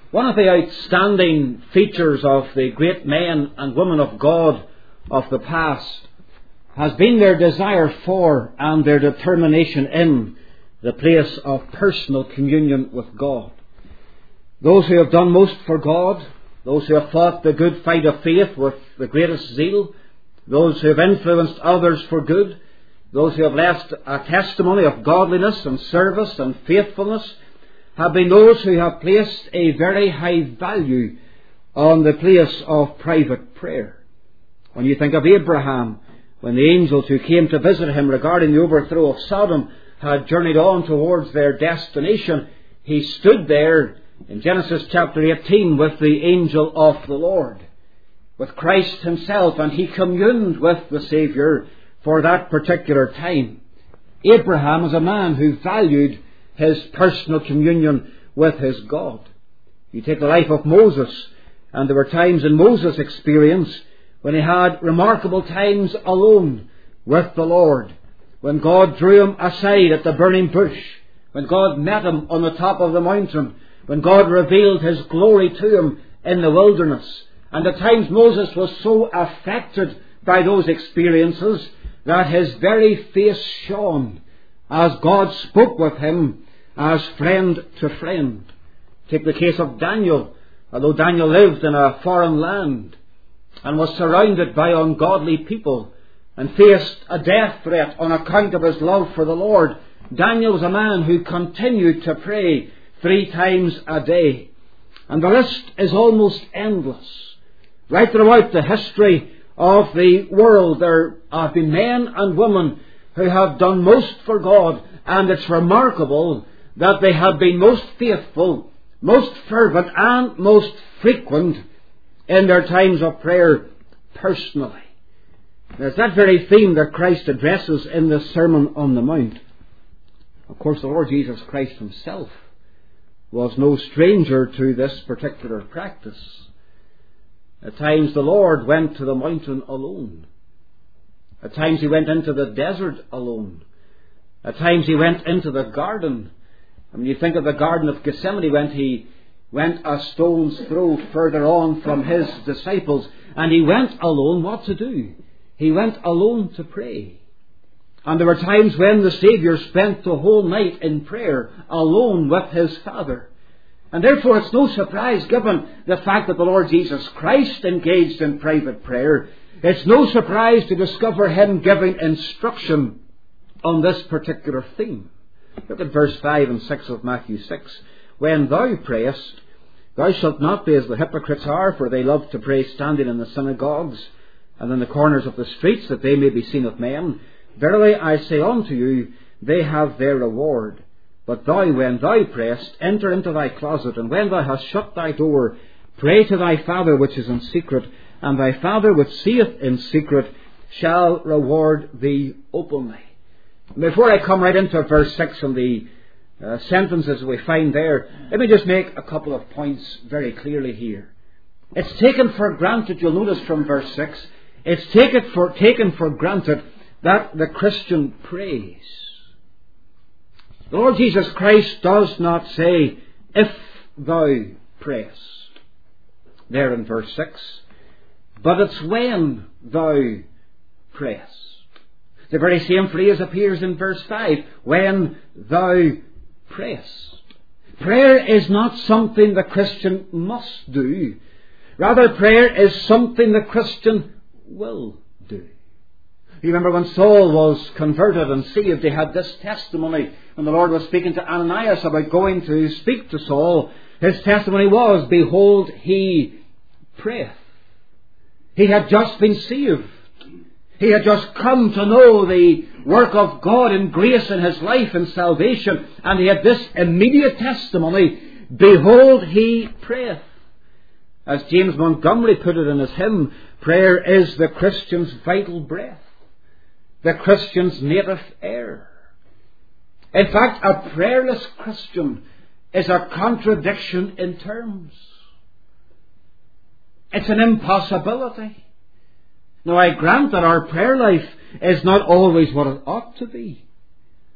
One of the outstanding features of the great men and women of God of the past has been their desire for and their determination in the place of personal communion with God. Those who have done most for God, those who have fought the good fight of faith with the greatest zeal, those who have influenced others for good, those who have left a testimony of godliness and service and faithfulness, have been those who have placed a very high value on the place of private prayer. When you think of Abraham, when the angels who came to visit him regarding the overthrow of Sodom had journeyed on towards their destination, he stood there in Genesis chapter 18 with the angel of the Lord, with Christ himself, and he communed with the Saviour for that particular time. Abraham was a man who valued his personal communion with his God. You take the life of Moses, and there were times in Moses' experience when he had remarkable times alone with the Lord, when God drew him aside at the burning bush, when God met him on the top of the mountain, when God revealed his glory to him in the wilderness. And at times Moses was so affected by those experiences that his very face shone as God spoke with him as friend to friend. Take the case of Daniel. Although Daniel lived in a foreign land and was surrounded by ungodly people and faced a death threat on account of his love for the Lord, Daniel was a man who continued to pray 3 times a day. And the list is almost endless. Right throughout the history of the world, there have been men and women who have done most for God, and it's remarkable that they have been most faithful, most fervent, and most frequent in their times of prayer personally. And it's that very theme that Christ addresses in the Sermon on the Mount. Of course, the Lord Jesus Christ himself was no stranger to this particular practice. At times the Lord went to the mountain alone. At times he went into the desert alone. At times he went into the garden. And when you think of the Garden of Gethsemane, he went a stone's throw further on from his disciples, and he went alone. What to do? He went alone to pray. And there were times when the Saviour spent the whole night in prayer alone with his Father. And therefore it's no surprise, given the fact that the Lord Jesus Christ engaged in private prayer, it's no surprise to discover him giving instruction on this particular theme. Look at verse 5 and 6 of Matthew 6. When thou prayest, thou shalt not be as the hypocrites are, for they love to pray standing in the synagogues and in the corners of the streets, that they may be seen of men. Verily I say unto you, they have their reward. But thou, when thou prayest, enter into thy closet, and when thou hast shut thy door, pray to thy Father which is in secret, and thy Father which seeth in secret shall reward thee openly. Before I come right into verse 6 and the sentences we find there, let me just make a couple of points very clearly here. It's taken for granted, you'll notice from verse 6, it's taken for granted that the Christian prays. The Lord Jesus Christ does not say, if thou prayest, there in verse 6, but it's when thou prayest. The very same phrase appears in verse 5, when thou prayest. Prayer is not something the Christian must do. Rather, prayer is something the Christian will do. You remember when Saul was converted and saved, he had this testimony when the Lord was speaking to Ananias about going to speak to Saul. His testimony was, behold, he prayeth. He had just been saved. He had just come to know the work of God in grace in his life and salvation, and he had this immediate testimony, behold, he prayeth. As James Montgomery put it in his hymn, prayer is the Christian's vital breath, the Christian's native air. In fact, a prayerless Christian is a contradiction in terms. It's an impossibility. Now, I grant that our prayer life is not always what it ought to be.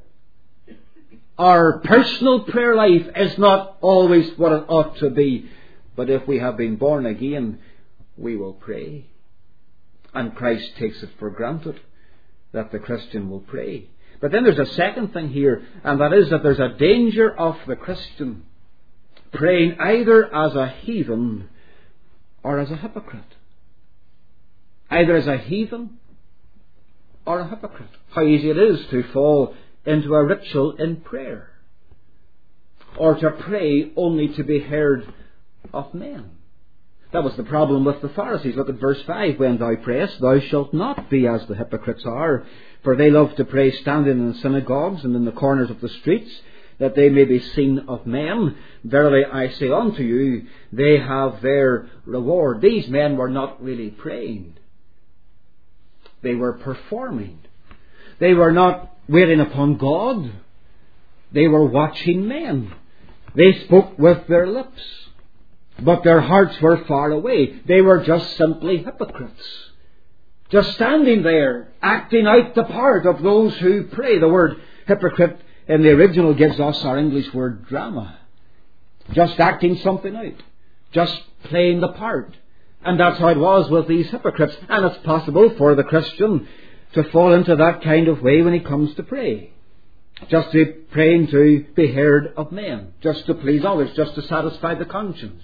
Our personal prayer life is not always what it ought to be. But if we have been born again, we will pray. And Christ takes it for granted that the Christian will pray. But then there's a second thing here, and that is that there's a danger of the Christian praying either as a heathen or as a hypocrite. Either as a heathen or a hypocrite. How easy it is to fall into a ritual in prayer, or to pray only to be heard of men. That was the problem with the Pharisees. Look at verse 5. When thou prayest, thou shalt not be as the hypocrites are, for they love to pray standing in the synagogues and in the corners of the streets, that they may be seen of men. Verily I say unto you, they have their reward. These men were not really praying. They were performing. They were not waiting upon God. They were watching men. They spoke with their lips, but their hearts were far away. They were just simply hypocrites, just standing there, acting out the part of those who pray. The word hypocrite in the original gives us our English word drama. Just acting something out, just playing the part. And that's how it was with these hypocrites. And it's possible for the Christian to fall into that kind of way when he comes to pray. Just to be praying to be heard of men, just to please others, just to satisfy the conscience.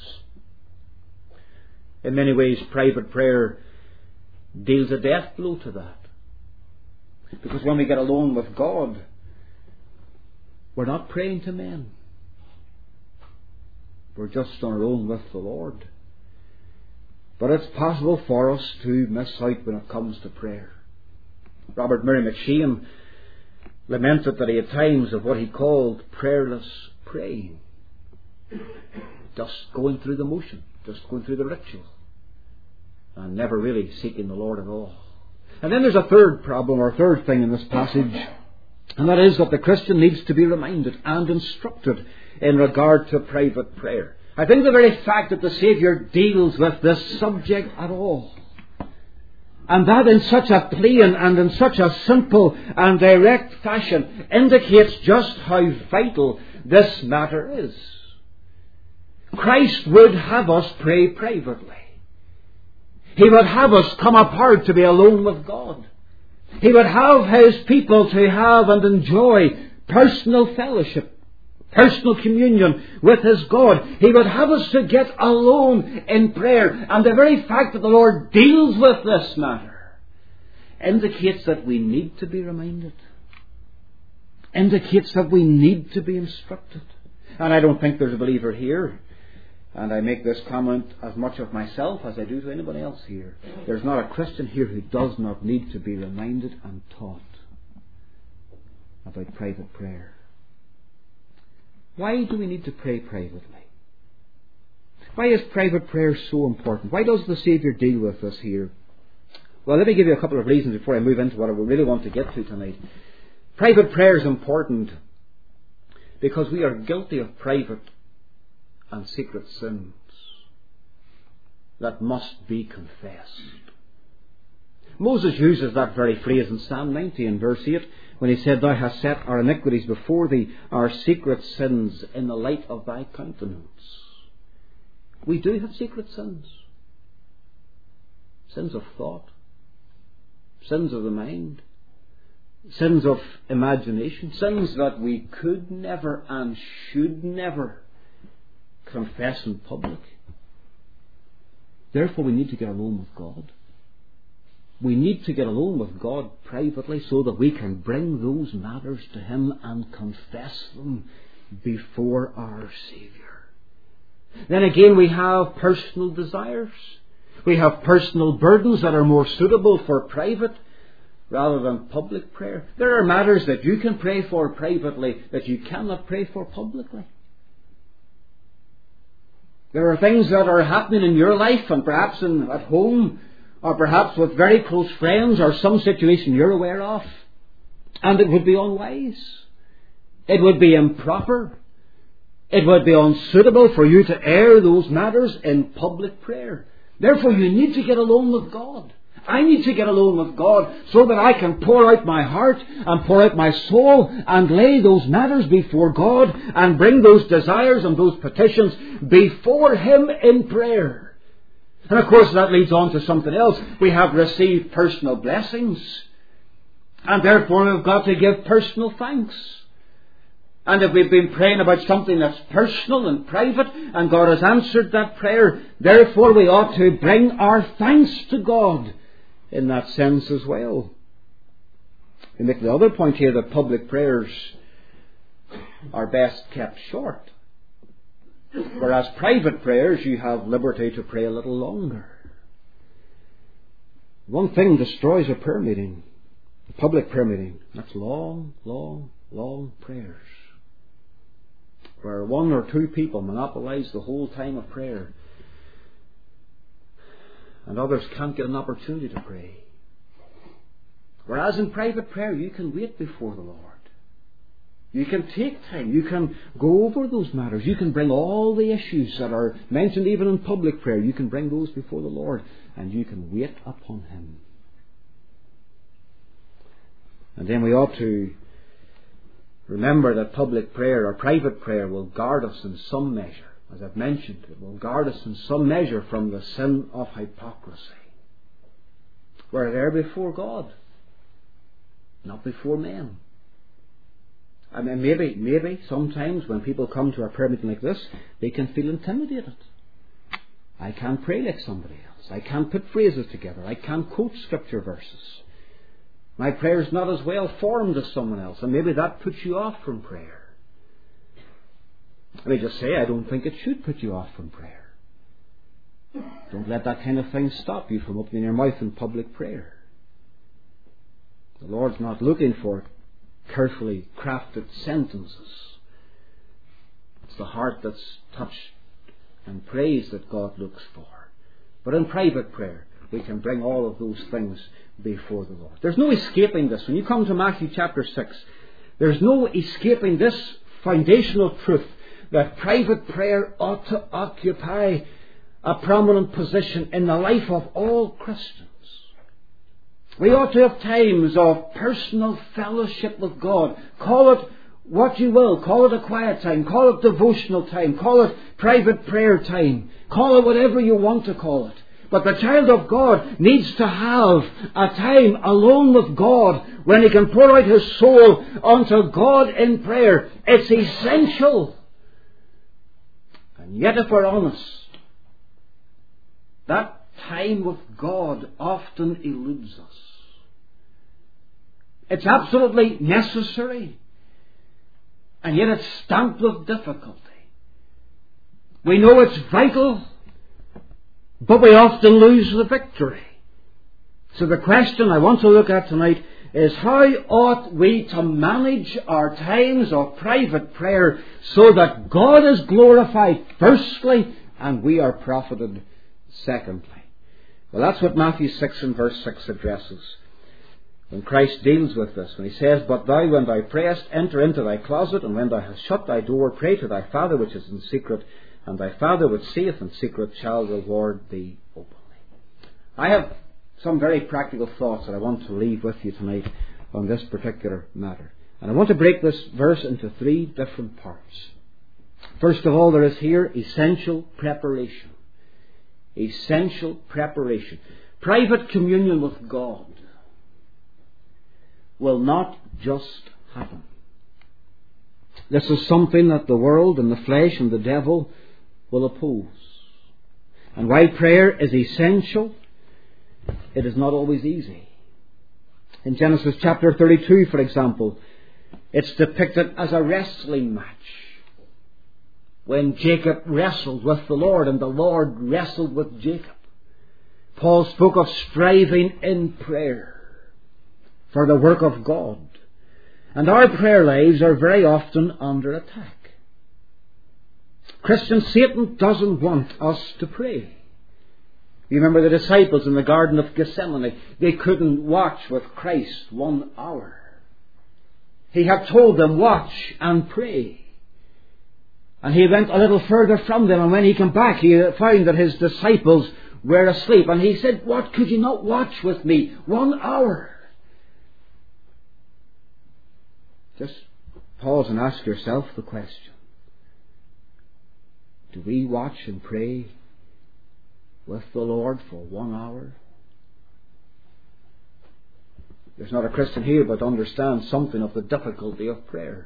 In many ways, private prayer deals a death blow to that. Because when we get alone with God, we're not praying to men. We're just on our own with the Lord. But it's possible for us to miss out when it comes to prayer. Robert Murray McShane lamented that he had times of what he called prayerless praying. Just going through the motion, just going through the ritual, and never really seeking the Lord at all. And then there's a third problem, or third thing in this passage, and that is that the Christian needs to be reminded and instructed in regard to private prayer. I think the very fact that the Saviour deals with this subject at all, and that in such a plain and in such a simple and direct fashion, indicates just how vital this matter is. Christ would have us pray privately. He would have us come apart to be alone with God. He would have His people to have and enjoy personal fellowship, personal communion with His God. He would have us to get alone in prayer. And the very fact that the Lord deals with this matter indicates that we need to be reminded. Indicates that we need to be instructed. And I don't think there's a believer here, and I make this comment as much of myself as I do to anybody else here. There's not a Christian here who does not need to be reminded and taught about private prayer. Why do we need to pray privately? Why is private prayer so important? Why does the Saviour deal with us here? Well, let me give you a couple of reasons before I move into what I really want to get to tonight. Private prayer is important because we are guilty of private and secret sins that must be confessed. Moses uses that very phrase in Psalm 90 in verse 8 when he said, Thou hast set our iniquities before thee, our secret sins in the light of thy countenance. We do have secret sins. Sins of thought, sins of the mind, sins of imagination, sins that we could never and should never confess in public. Therefore we need to get alone with God. We need to get alone with God privately so that we can bring those matters to Him and confess them before our Saviour. Then again we have personal desires. We have personal burdens that are more suitable for private rather than public prayer. There are matters that you can pray for privately that you cannot pray for publicly. There are things that are happening in your life and perhaps at home or perhaps with very close friends or some situation you're aware of, and it would be unwise. It would be improper. It would be unsuitable for you to air those matters in public prayer. Therefore you need to get alone with God I need to get alone with God so that I can pour out my heart and pour out my soul and lay those matters before God and bring those desires and those petitions before Him in prayer. And of course that leads on to something else. We have received personal blessings, and therefore we've got to give personal thanks. And if we've been praying about something that's personal and private, and God has answered that prayer, therefore we ought to bring our thanks to God in that sense as well. We make the other point here that public prayers are best kept short. Whereas private prayers, you have liberty to pray a little longer. One thing destroys a prayer meeting, a public prayer meeting. That's long, long, long prayers, where one or two people monopolize the whole time of prayer, and others can't get an opportunity to pray. Whereas in private prayer, you can wait before the Lord. You can take time. You can go over those matters. You can bring all the issues that are mentioned even in public prayer. You can bring those before the Lord, and you can wait upon Him. And then we ought to remember that public prayer or private prayer will guard us in some measure. As I've mentioned, it will guard us in some measure from the sin of hypocrisy. We're there before God, not before men. I mean, maybe sometimes when people come to a prayer meeting like this, they can feel intimidated. I can't pray like somebody else. I can't put phrases together. I can't quote scripture verses. My prayer is not as well formed as someone else, and maybe that puts you off from prayer. Let me just say, I don't think it should put you off from prayer. Don't let that kind of thing stop you from opening your mouth in public prayer. The Lord's not looking for carefully crafted sentences. It's the heart that's touched and praised that God looks for. But in private prayer, we can bring all of those things before the Lord. There's no escaping this. When you come to Matthew chapter 6, there's no escaping this foundational truth that private prayer ought to occupy a prominent position in the life of all Christians. We ought to have times of personal fellowship with God. Call it what you will. Call it a quiet time. Call it devotional time. Call it private prayer time. Call it whatever you want to call it. But the child of God needs to have a time alone with God when he can pour out his soul unto God in prayer. It's essential. And yet, if we're honest, that time with God often eludes us. It's absolutely necessary, and yet it's stamped with difficulty. We know it's vital, but we often lose the victory. So the question I want to look at tonight is, how ought we to manage our times of private prayer so that God is glorified firstly and we are profited secondly? Well, that's what Matthew 6 and verse 6 addresses. When Christ deals with this, when he says, "But thou, when thou prayest, enter into thy closet, and when thou hast shut thy door, pray to thy Father which is in secret, and thy Father which seeth in secret shall reward thee openly." I have some very practical thoughts that I want to leave with you tonight on this particular matter. And I want to break this verse into three different parts. First of all, there is here essential preparation. Essential preparation. Private communion with God will not just happen. This is something that the world and the flesh and the devil will oppose. And while prayer is essential, it is not always easy. In Genesis chapter 32, for example, it's depicted as a wrestling match. When Jacob wrestled with the Lord and the Lord wrestled with Jacob. Paul spoke of striving in prayer for the work of God. And our prayer lives are very often under attack. Christian, Satan doesn't want us to pray. You remember the disciples in the Garden of Gethsemane. They couldn't watch with Christ 1 hour. He had told them, watch and pray. And he went a little further from them, and when he came back, he found that his disciples were asleep. And he said, what, could you not watch with me 1 hour? Just pause and ask yourself the question. Do we watch and pray with the Lord for 1 hour? There's not a Christian here but understands something of the difficulty of prayer.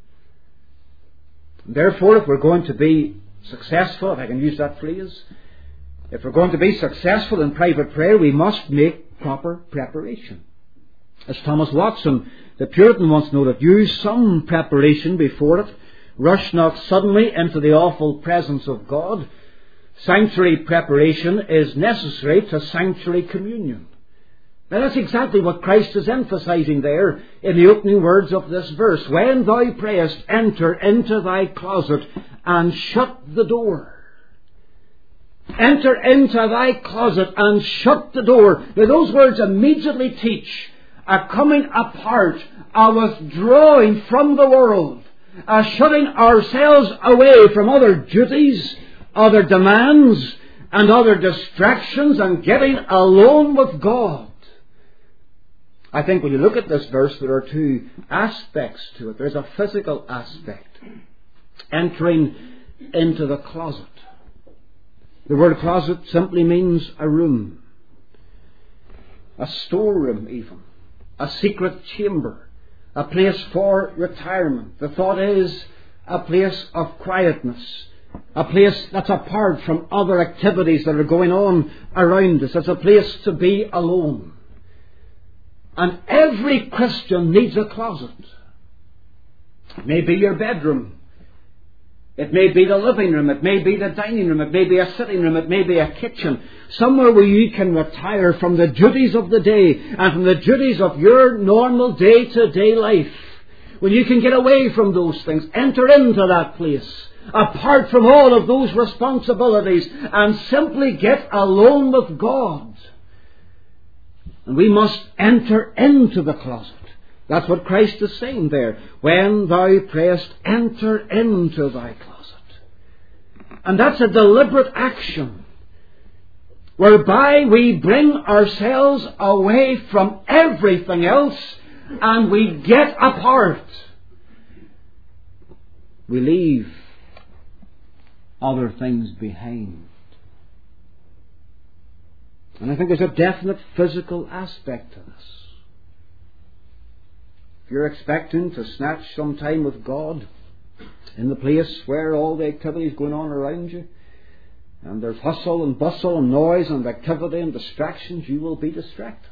Therefore, if we're going to be successful, if I can use that phrase, if we're going to be successful in private prayer, we must make proper preparation. As Thomas Watson, the Puritan, once noted, use some preparation before it. Rush not suddenly into the awful presence of God. Sanctuary preparation is necessary to sanctuary communion. Now that's exactly what Christ is emphasizing there in the opening words of this verse. When thou prayest, enter into thy closet and shut the door. Enter into thy closet and shut the door. Now those words immediately teach a coming apart, a withdrawing from the world, a shutting ourselves away from other duties, other demands, and other distractions, and getting alone with God. I think when you look at this verse, there are two aspects to it. There's a physical aspect. Entering into the closet. The word closet simply means a room. A storeroom even. A secret chamber. A place for retirement. The thought is a place of quietness. A place that's apart from other activities that are going on around us. It's a place to be alone. And every Christian needs a closet. It may be your bedroom. It may be the living room. It may be the dining room. It may be a sitting room. It may be a kitchen. Somewhere where you can retire from the duties of the day and from the duties of your normal day-to-day life. When you can get away from those things, enter into that place, apart from all of those responsibilities, and simply get alone with God. And we must enter into the closet. That's what Christ is saying there. When thou prayest, enter into thy closet. And that's a deliberate action, whereby we bring ourselves away from everything else and we get apart. We leave other things behind. And I think there's a definite physical aspect to this. If you're expecting to snatch some time with God in the place where all the activity is going on around you, and there's hustle and bustle and noise and activity and distractions, you will be distracted.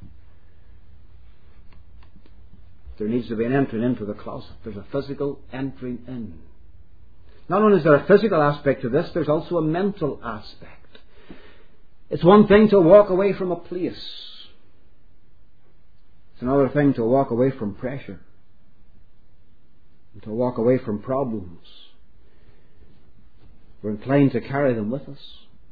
There needs to be an entering into the closet. There's a physical entering in. Not only is there a physical aspect to this, there's also a mental aspect. It's one thing to walk away from a place. It's another thing to walk away from pressure. And to walk away from problems. We're inclined to carry them with us.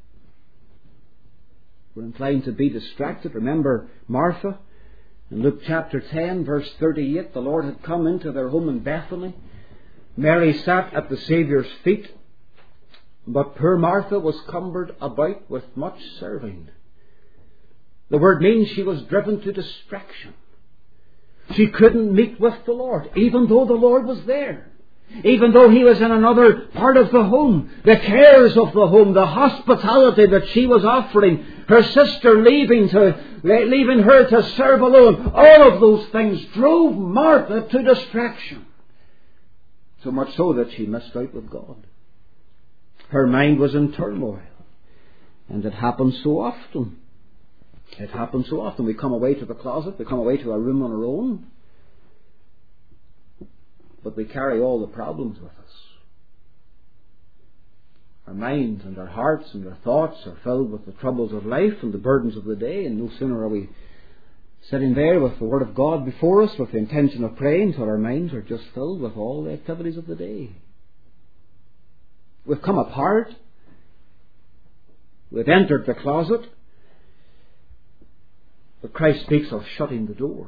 We're inclined to be distracted. Remember Martha in Luke chapter 10 verse 38. The Lord had come into their home in Bethany. Mary sat at the Saviour's feet. But poor Martha was cumbered about with much serving. The word means she was driven to distraction. She couldn't meet with the Lord, even though the Lord was there. Even though He was in another part of the home. The cares of the home, the hospitality that she was offering, her sister leaving her to serve alone. All of those things drove Martha to distraction. So much so that she missed out with God. Her mind was in turmoil. And it happens so often. It happens so often. We come away to the closet. We come away to a room on our own. But we carry all the problems with us. Our minds and our hearts and our thoughts are filled with the troubles of life and the burdens of the day. And no sooner are we sitting there with the Word of God before us with the intention of praying till our minds are just filled with all the activities of the day. We've come apart. We've entered the closet. But Christ speaks of shutting the door.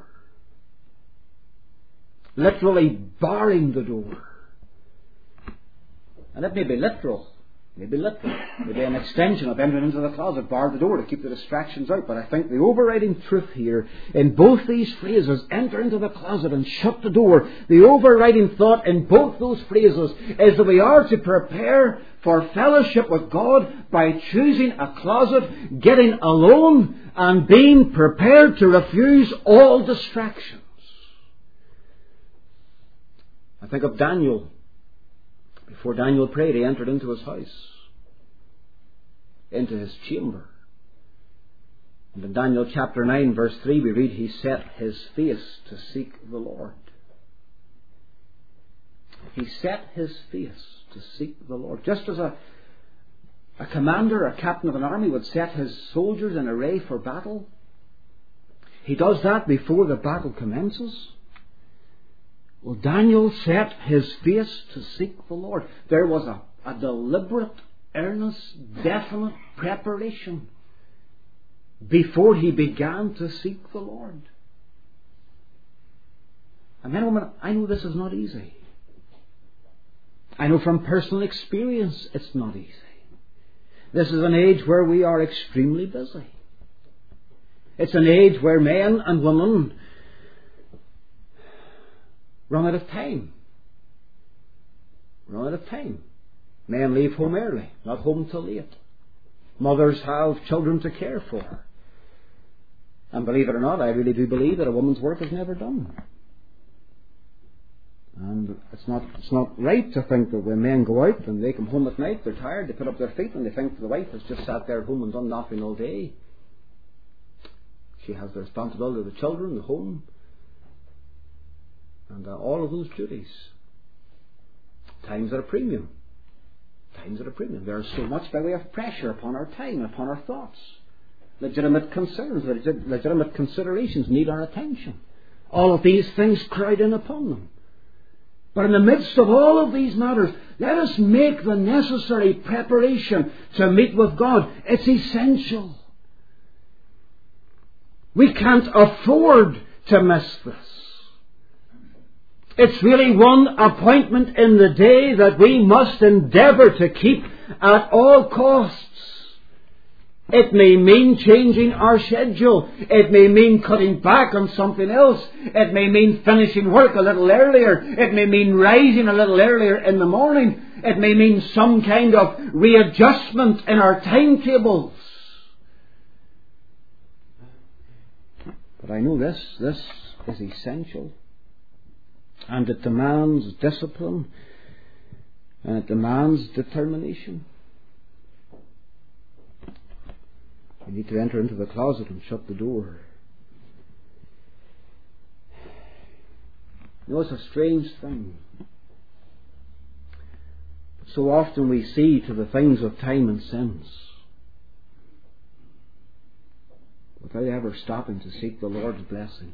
Literally barring the door. And it may be literal. Maybe literally. Maybe an extension of entering into the closet, barred the door to keep the distractions out. But I think the overriding truth here in both these phrases, enter into the closet and shut the door, the overriding thought in both those phrases is that we are to prepare for fellowship with God by choosing a closet, getting alone, and being prepared to refuse all distractions. I think of Daniel. Before Daniel prayed, he entered into his house, into his chamber. And in Daniel chapter 9, verse 3, we read, he set his face to seek the Lord. He set his face to seek the Lord. Just as a commander, a captain of an army would set his soldiers in array for battle, he does that before the battle commences. Well, Daniel set his face to seek the Lord. There was a deliberate, earnest, definite preparation before he began to seek the Lord. And men and women, I know this is not easy. I know from personal experience it's not easy. This is an age where we are extremely busy. It's an age where men and women run out of time. Run out of time. Men leave home early, not home till late. Mothers have children to care for. And believe it or not, I really do believe that a woman's work is never done. And it's not right to think that when men go out and they come home at night, they're tired, they put up their feet and they think that the wife has just sat there at home and done nothing all day. She has the responsibility of the children, the home, and all of those duties. Time's at a premium. Time's at a premium. There is so much by way of pressure upon our time, upon our thoughts. Legitimate concerns, legitimate considerations need our attention. All of these things crowd in upon them. But in the midst of all of these matters, let us make the necessary preparation to meet with God. It's essential. We can't afford to miss this. It's really one appointment in the day that we must endeavour to keep at all costs. It may mean changing our schedule. It may mean cutting back on something else. It may mean finishing work a little earlier. It may mean rising a little earlier in the morning. It may mean some kind of readjustment in our timetables. But I know this is essential. And it demands discipline. And it demands determination. We need to enter into the closet and shut the door. You know, it's a strange thing. So often we see to the things of time and sense without ever stopping to seek the Lord's blessing.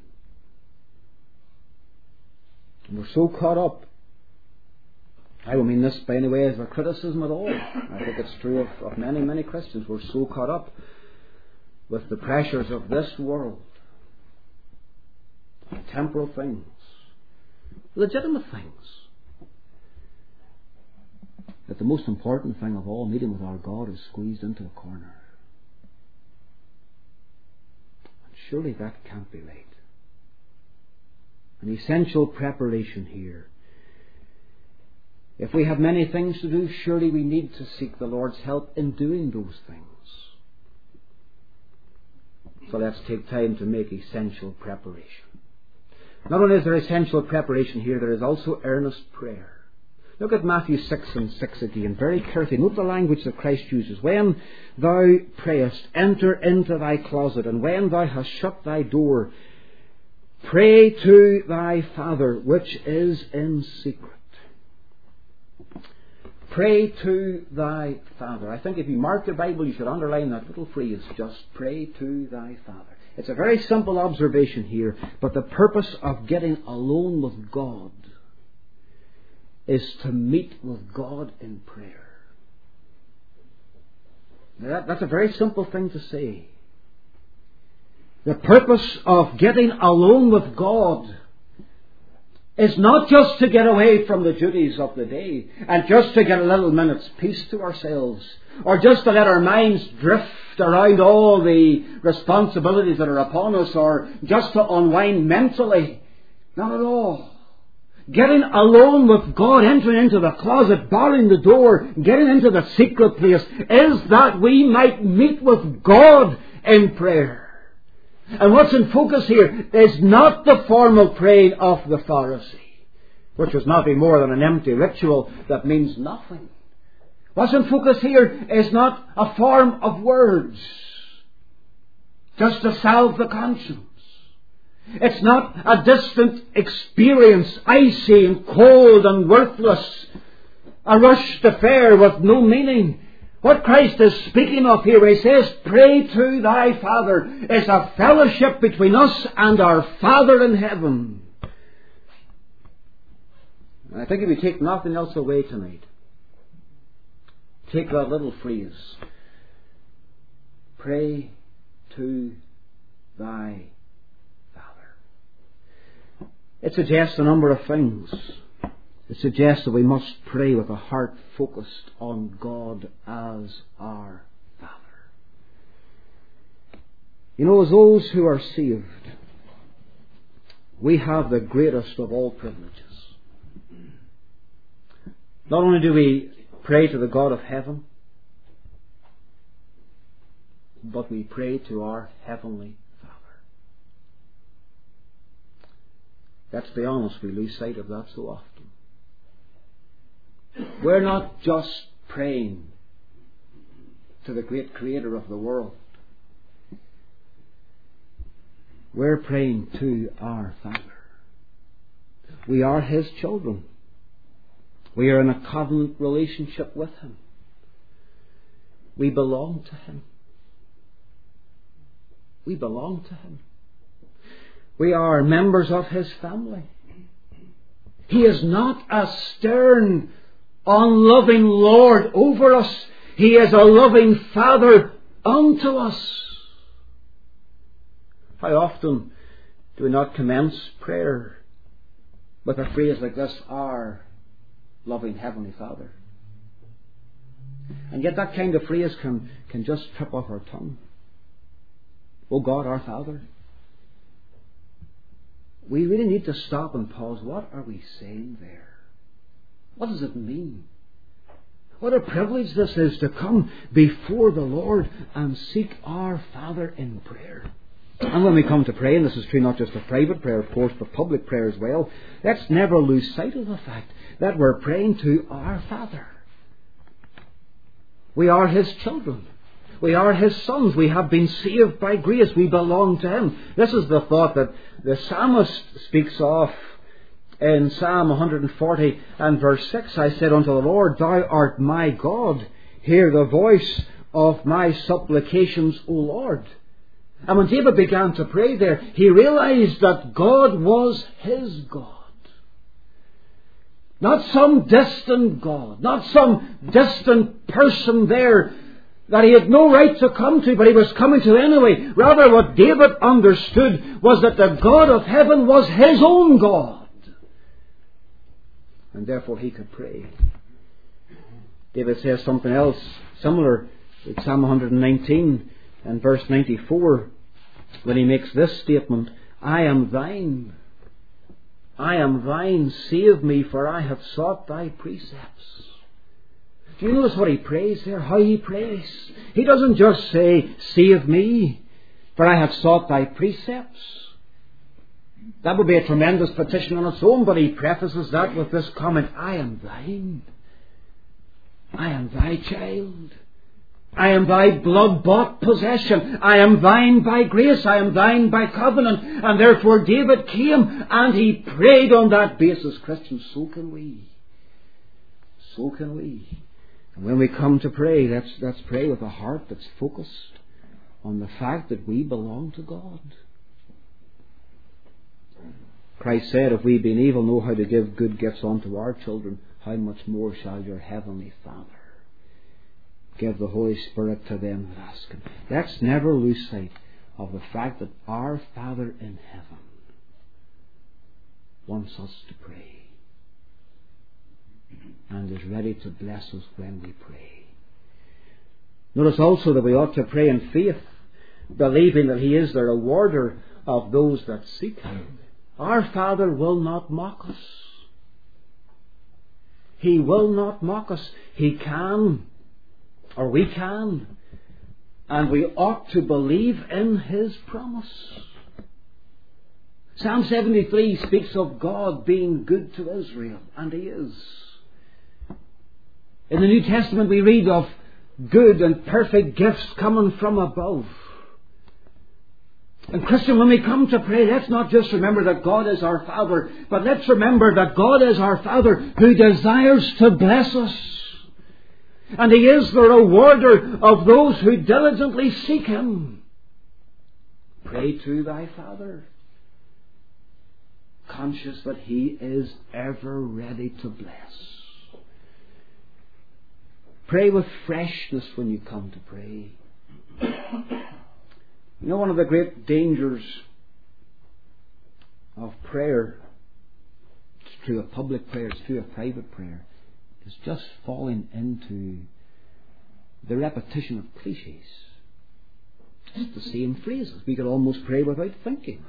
And we're so caught up. I don't mean this by any way as a criticism at all. I think it's true of many, many Christians. We're so caught up with the pressures of this world, temporal things, legitimate things, that the most important thing of all, meeting with our God, is squeezed into a corner. And surely that can't be right. An essential preparation here. If we have many things to do, surely we need to seek the Lord's help in doing those things. So let's take time to make essential preparation. Not only is there essential preparation here, there is also earnest prayer. Look at Matthew 6 and 6 again, very carefully. Note the language that Christ uses. When thou prayest, enter into thy closet, and when thou hast shut thy door, pray to thy Father which is in secret. Pray to thy Father. I think if you mark your Bible, you should underline that little phrase, just pray to thy Father. It's a very simple observation here, but the purpose of getting alone with God is to meet with God in prayer. Now that's a very simple thing to say. The purpose of getting alone with God is not just to get away from the duties of the day and just to get a little minute's peace to ourselves, or just to let our minds drift around all the responsibilities that are upon us, or just to unwind mentally. Not at all. Getting alone with God, entering into the closet, barring the door, getting into the secret place, is that we might meet with God in prayer. And what's in focus here is not the formal praying of the Pharisee, which was nothing more than an empty ritual that means nothing. What's in focus here is not a form of words, just to salve the conscience. It's not a distant experience, icy and cold and worthless, a rushed affair with no meaning. What Christ is speaking of here, he says, pray to thy Father, is a fellowship between us and our Father in heaven. And I think if you take nothing else away tonight, take that little phrase, pray to thy Father. It suggests a number of things. It suggests that we must pray with a heart focused on God as our Father. You know, as those who are saved, we have the greatest of all privileges. Not only do we pray to the God of heaven, but we pray to our Heavenly Father. Let's be honest, we lose sight of that so often. We're not just praying to the great Creator of the world. We're praying to our Father. We are His children. We are in a covenant relationship with Him. We belong to Him. We belong to Him. We are members of His family. He is not a stern, unloving Lord over us. He is a loving Father unto us. How often do we not commence prayer with a phrase like this, our loving Heavenly Father? And yet that kind of phrase can just trip off our tongue. Oh God, our Father. We really need to stop and pause. What are we saying there? What does it mean? What a privilege this is to come before the Lord and seek our Father in prayer. And when we come to pray, and this is true not just of private prayer, of course, but public prayer as well, let's never lose sight of the fact that we're praying to our Father. We are His children. We are His sons. We have been saved by grace. We belong to Him. This is the thought that the psalmist speaks of in Psalm 140 and verse 6. I said unto the Lord, Thou art my God. Hear the voice of my supplications, O Lord. And when David began to pray there, he realized that God was his God. Not some distant God, not some distant person there that he had no right to come to, but he was coming to anyway. Rather, what David understood was that the God of heaven was his own God. And therefore he could pray. David says something else similar in Psalm 119 and verse 94 when he makes this statement, I am thine. I am thine, save me, for I have sought thy precepts. Do you notice what he prays there? How he prays? He doesn't just say, save me, for I have sought thy precepts. That would be a tremendous petition on its own, but he prefaces that with this comment, I am thine. I am thy child. I am thy blood-bought possession. I am thine by grace. I am thine by covenant. And therefore David came and he prayed on that basis. Christians, so can we. So can we. And when we come to pray, let's pray with a heart that's focused on the fact that we belong to God. Christ said, if we being evil know how to give good gifts unto our children, how much more shall your heavenly Father give the Holy Spirit to them that ask Him. Let's never lose sight of the fact that our Father in heaven wants us to pray and is ready to bless us when we pray. Notice also that we ought to pray in faith, believing that He is the rewarder of those that seek Him. Our Father will not mock us. He will not mock us. He can, or we can, and we ought to believe in His promise. Psalm 73 speaks of God being good to Israel, and He is. In the New Testament we read of good and perfect gifts coming from above. And Christian, when we come to pray, let's not just remember that God is our Father, but let's remember that God is our Father who desires to bless us. And He is the rewarder of those who diligently seek Him. Pray to thy Father, conscious that He is ever ready to bless. Pray with freshness when you come to pray. You know, one of the great dangers of prayer, it's true of public prayer, it's true of private prayer, is just falling into the repetition of cliches. Just the same phrases. We could almost pray without thinking.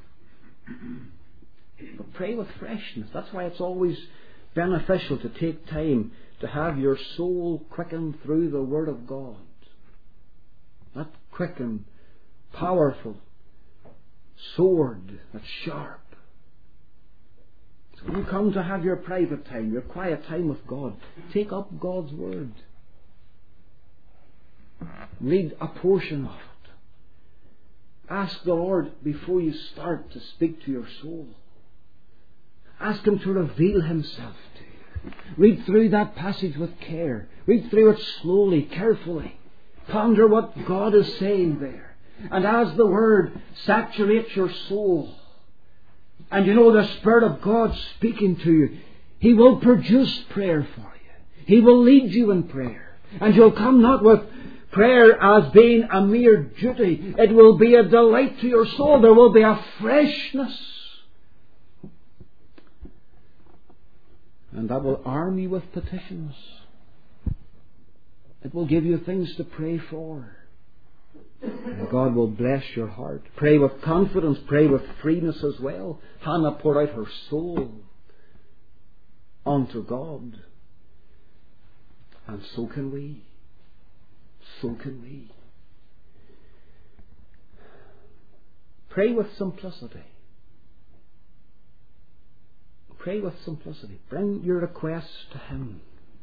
But pray with freshness. That's why it's always beneficial to take time to have your soul quickened through the Word of God. That quickened, powerful sword that's sharp. So when you come to have your private time, your quiet time with God, take up God's Word. Read a portion of it. Ask the Lord before you start to speak to your soul. Ask Him to reveal Himself to you. Read through that passage with care. Read through it slowly, carefully. Ponder what God is saying there. And as the Word saturates your soul, and you know the Spirit of God speaking to you, He will produce prayer for you. He will lead you in prayer. And you'll come not with prayer as being a mere duty. It will be a delight to your soul. There will be a freshness. And that will arm you with petitions. It will give you things to pray for. And God will bless your heart. Pray with confidence. Pray with freeness as well. Hannah poured out her soul unto God. And so can we. So can we. Pray with simplicity. Pray with simplicity. Bring your requests to Him.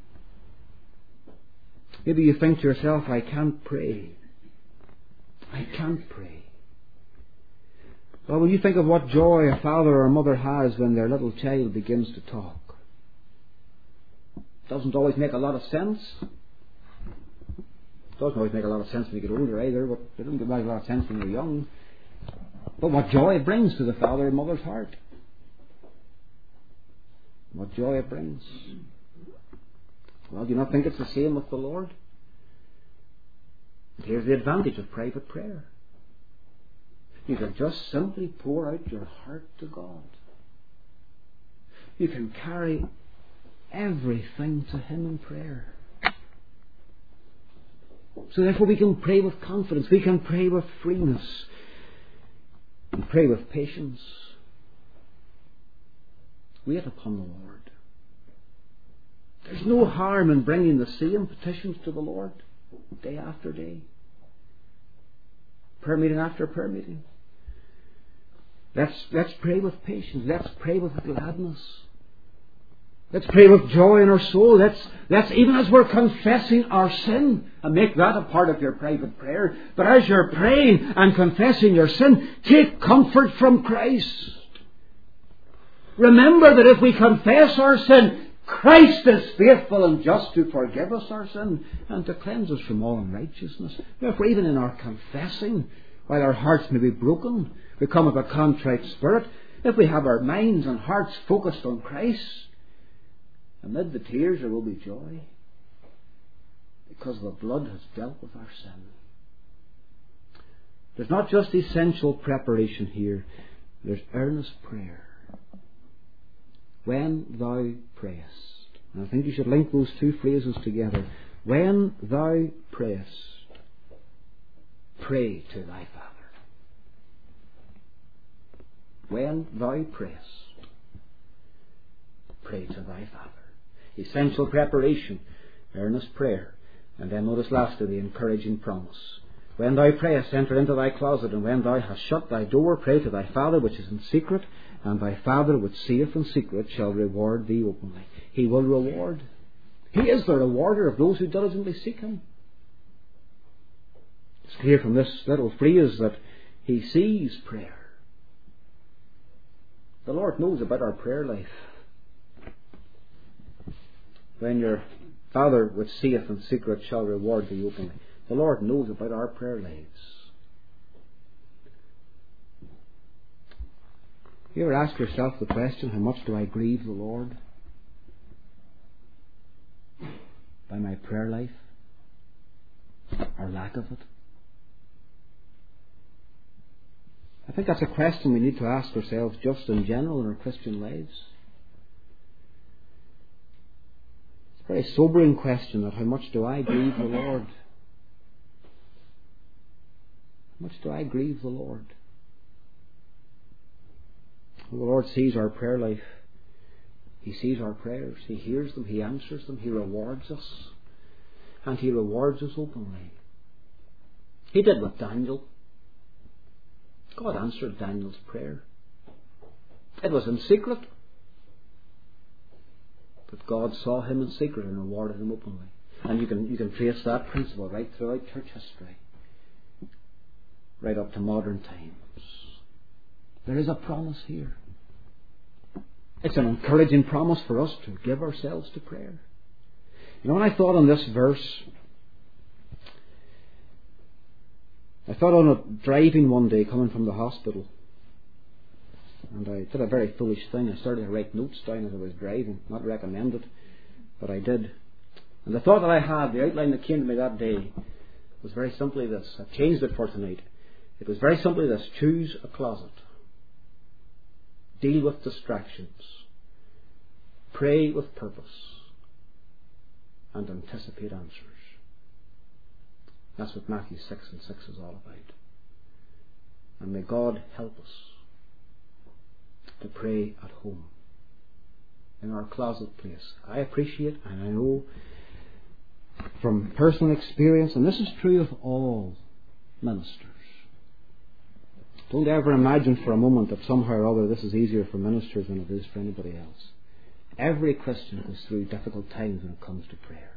Maybe you think to yourself, I can't pray. I can't pray. Well, when you think of what joy a father or a mother has when their little child begins to talk, it doesn't always make a lot of sense. It doesn't always make a lot of sense when you get older either, but it doesn't make a lot of sense when you're young. But what joy it brings to the father and mother's heart. What joy it brings. Well, do you not think it's the same with the Lord? Here's the advantage of private prayer. You can just simply pour out your heart to God. You can carry everything to Him in prayer. So therefore we can pray with confidence. We can pray with freeness. And pray with patience. Wait upon the Lord. There's no harm in bringing the same petitions to the Lord day after day, prayer meeting after prayer meeting. Let's pray with patience. Let's pray with gladness. Let's pray with joy in our soul. Let's even as we're confessing our sin, and make that a part of your private prayer. But as you're praying and confessing your sin, take comfort from Christ. Remember that if we confess our sin, Christ is faithful and just to forgive us our sin and to cleanse us from all unrighteousness. Therefore, even in our confessing, while our hearts may be broken, we come with a contrite spirit. If we have our minds and hearts focused on Christ, amid the tears there will be joy, because the blood has dealt with our sin. There's not just essential preparation here. There's earnest prayer. When thou prayest. And I think you should link those two phrases together. When thou prayest, pray to thy Father. When thou prayest, pray to thy Father. Essential preparation, earnest prayer. And then notice lastly the encouraging promise. When thou prayest, enter into thy closet, and when thou hast shut thy door, pray to thy Father which is in secret, and thy Father which seeth in secret shall reward thee openly. He will reward. He is the rewarder of those who diligently seek Him. It's clear from this little phrase that He sees prayer. The Lord knows about our prayer life. When your Father which seeth in secret shall reward thee openly. The Lord knows about our prayer lives. You ever ask yourself the question, how much do I grieve the Lord by my prayer life or lack of it? I think that's a question we need to ask ourselves just in general in our Christian lives. It's a very sobering question, that how much do I grieve the Lord? How much do I grieve the Lord? Well, the Lord sees our prayer life. He sees our prayers. He hears them. He answers them. He rewards us. And He rewards us openly. He did with Daniel. God answered Daniel's prayer. It was in secret. But God saw him in secret and rewarded him openly. And you can trace that principle right throughout church history. Right up to modern times. There is a promise here. It's an encouraging promise for us to give ourselves to prayer. You know, when I thought on this verse, I thought on it driving one day coming from the hospital. And I did a very foolish thing. I started to write notes down as I was driving. Not recommended, but I did. And the thought that I had, the outline that came to me that day, was very simply this. I've changed it for tonight. It was very simply this: choose a closet. Deal with distractions. Pray with purpose. And anticipate answers. That's what Matthew 6:6 is all about. And may God help us to pray at home, in our closet place. I appreciate, and I know from personal experience, and this is true of all ministers. Don't ever imagine for a moment that somehow or other this is easier for ministers than it is for anybody else. Every Christian goes through difficult times when it comes to prayer.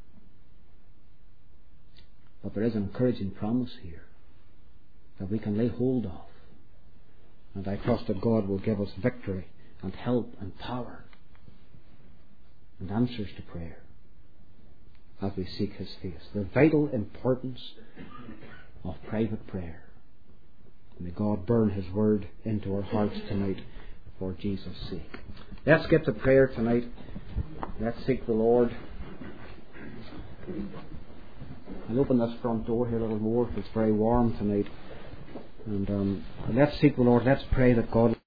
But there is an encouraging promise here that we can lay hold of. And I trust that God will give us victory and help and power and answers to prayer as we seek His face. The vital importance of private prayer. May God burn His word into our hearts tonight for Jesus' sake. Let's get to prayer tonight. Let's seek the Lord. I'll open this front door here a little more. It's very warm tonight. And let's seek the Lord. Let's pray that God